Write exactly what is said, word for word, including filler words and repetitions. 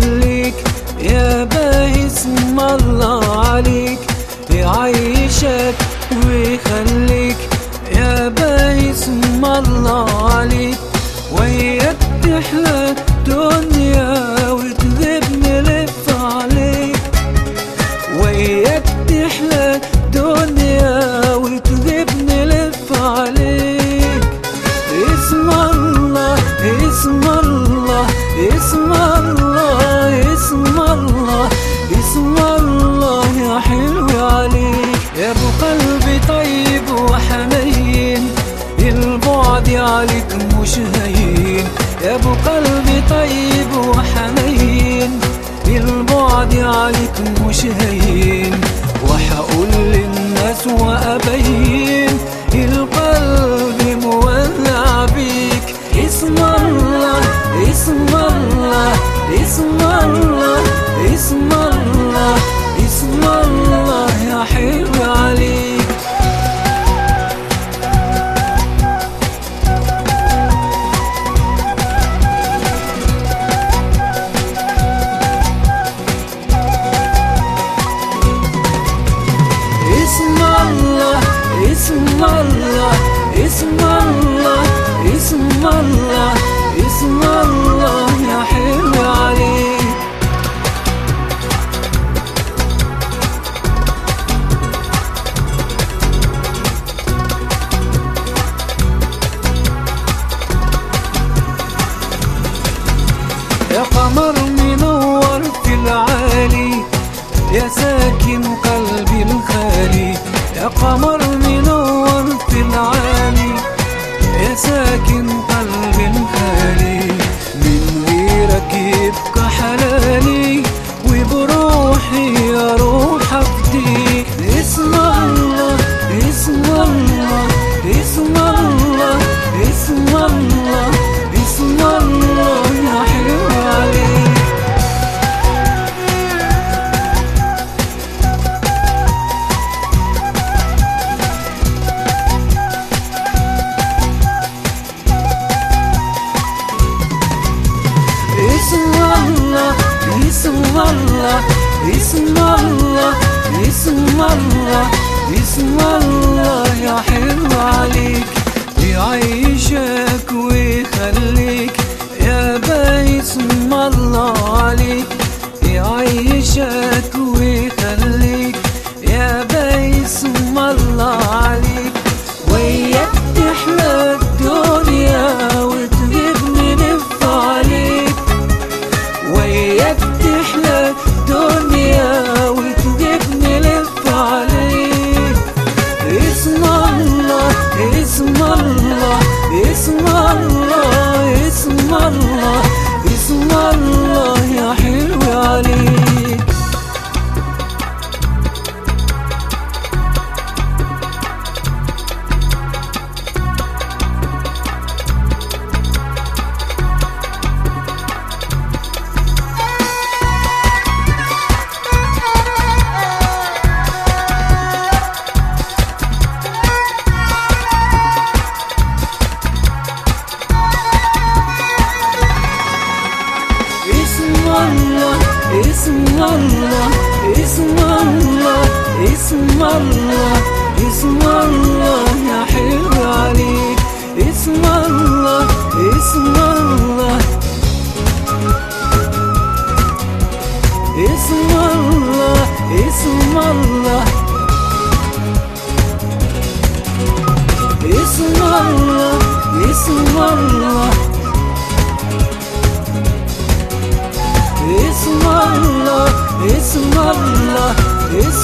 ويخليك يا باهي اسم الله عليك، يعيشك ويخليك يا باهي اسم الله عليك، وياك تحلى الدنيا وتذهب نلف عليك، وياك تحلى الدنيا وتذهب نلف عليك. اسم الله اسم الله اسم الله اسم الله اسم الله يا حلو عليك، يا ابو قلبي طيب وحنين، البعد عليك مش هين، يا ابو قلبي طيب وحنين، البعد عليك مش هين، وحقول للناس وابين القلب مولع بيك. اسم الله اسم الله اسم الله اسم الله اسم الله يا حلو عليك. اسم الله اسم الله اسم الله اسم الله اسم الله يا حلو عليك. يا قمر منور في العالي، يا ساكن قلبي الخالي، يا قمر منور في العالي، يا ساكن قلبي الخالي، من غيرك يبقى حلالي، وبروحي يا روح افديك. اسم الله اسم الله اسم الله اسم الله اسم الله يا حلو عليك. اسم الله اسم الله اسم الله اسم الله اسم الله يا حلو عليك، يعيشك ويخليك يا باهي اسم الله عليك، يعيشك ويخليك يا باهي اسم الله عليك، وياك تحلى الدنيا وتغيب نلف عليك، وياك تحلى الدنيا وتغيب نلف عليك. اسم الله اسم الله اسم الله اسم الله اسم الله يا حلو عليك. اسم الله اسم الله اسم الله اسم الله يا حلو عليك. اسم الله اسم الله اسم الله اسم الله اسم الله اسم الله اسم الله اسم الله اسم